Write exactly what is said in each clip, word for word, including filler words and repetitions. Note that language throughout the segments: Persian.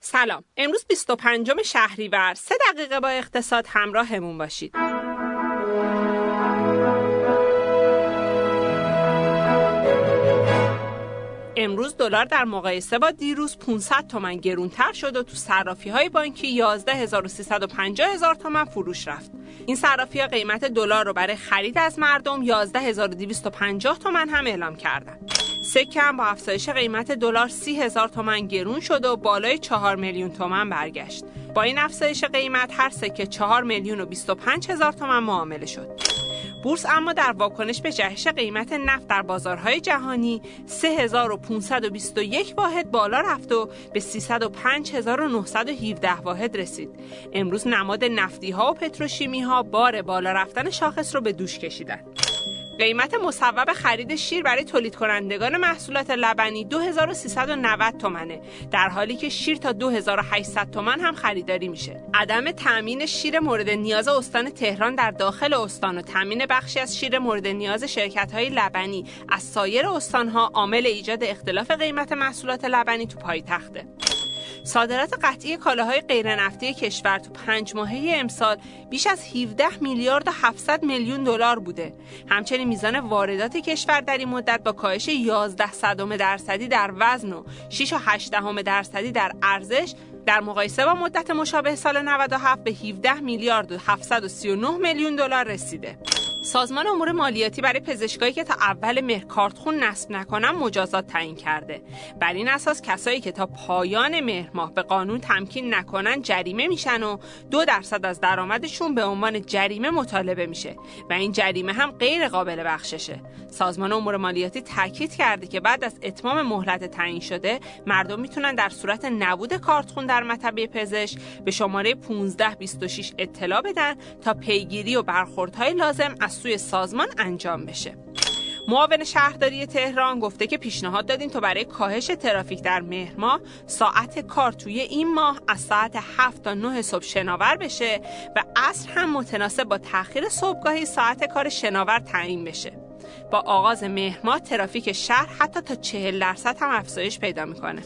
سلام. امروز بیست و پنجم شهریور، سه دقیقه با اقتصاد همراهمون باشید. امروز دلار در مقایسه با دیروز پانصد تومان گرونتر شد و تو صرافی‌های بانکی یازده هزار و سیصد و پنجاه هزار تومان فروش رفت. این صرافی‌ها قیمت دلار رو برای خرید از مردم یازده هزار و دویست و پنجاه تومان هم اعلام کردند. سکه هم با افزایش قیمت دلار سی هزار تومان گرون شد و بالای چهار میلیون تومان برگشت. با این افزایش قیمت هر سکه چهار میلیون و بیست و پنج هزار تومان معامله شد. بورس اما در واکنش به جهش قیمت نفت در بازارهای جهانی سه هزار و پانصد و بیست و یک واحد بالا رفت و به سیصد و پنج هزار و نهصد و هفده واحد رسید. امروز نماد نفتی ها و پتروشیمی ها بار بالا رفتن شاخص رو به دوش کشیدن. قیمت مصوب خرید شیر برای تولید کنندگان محصولات لبنی دو هزار و سیصد و نود تومنه، در حالی که شیر تا دو هزار و هشتصد تومن هم خریداری میشه. عدم تامین شیر مورد نیاز استان تهران در داخل استان و تامین بخشی از شیر مورد نیاز شرکت‌های لبنی از سایر استان‌ها عامل ایجاد اختلاف قیمت محصولات لبنی تو پایتخته. صادرات قطعی کالاهای غیرنفتی کشور تو پنج ماهه امسال بیش از هفده میلیارد و هفتصد میلیون دلار بوده. همچنین میزان واردات کشور در این مدت با کاهش یازده صدم درصدی در وزن و شش و هشت دهم درصدی در ارزش در مقایسه با مدت مشابه سال نود و هفت به هفده میلیارد و هفتصد و سی و نه میلیون دلار رسیده. سازمان امور مالیاتی برای پزشکایی که تا اول مهر کارتخون نصب نکنن مجازات تعیین کرده. بر این اساس کسایی که تا پایان مهر ماه به قانون تمکین نکنن جریمه میشن و دو درصد از درآمدشون به عنوان جریمه مطالبه میشه و این جریمه هم غیر قابل بخششه. سازمان امور مالیاتی تاکید کرده که بعد از اتمام مهلت تعیین شده مردم میتونن در صورت نبود کارتخون در مطبع پزشک به شماره پانزده بیست و شش اطلاع بدن تا پیگیری و برخوردهای لازم از سوی سازمان انجام بشه. معاون شهرداری تهران گفته که پیشنهاد دادیم تا برای کاهش ترافیک در مهر ماه ساعت کار توی این ماه از ساعت هفت تا نه صبح شناور بشه و عصر هم متناسب با تأخیر صبحگاهی ساعت کار شناور تعیین بشه. با آغاز مهر ماه ترافیک شهر حتی تا چهل درصد هم افزایش پیدا میکنه.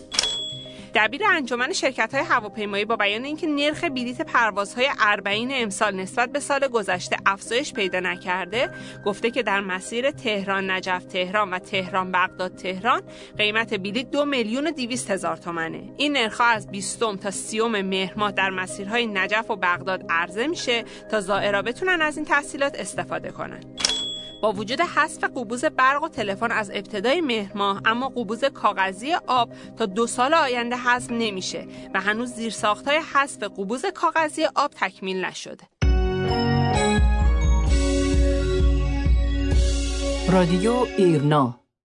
دبیر انجمن شرکت‌های هواپیمایی با بیان اینکه نرخ بلیط پروازهای اربعین امسال نسبت به سال گذشته افزایش پیدا نکرده، گفته که در مسیر تهران نجف تهران و تهران بغداد تهران قیمت بلیط دو میلیون و دویست هزار تومنه. این نرخ‌ها از بیستم تا سیوم مهر ماه در مسیرهای نجف و بغداد عرضه میشه تا زائرها بتونن از این تسهیلات استفاده کنن. با وجود حذف قبوز برق و تلفن از ابتدای مهر ماه، اما قبوز کاغذی آب تا دو سال آینده حذف نمیشه و هنوز زیرساخت‌های حذف قبوز کاغذی آب تکمیل نشده. رادیو ایرنا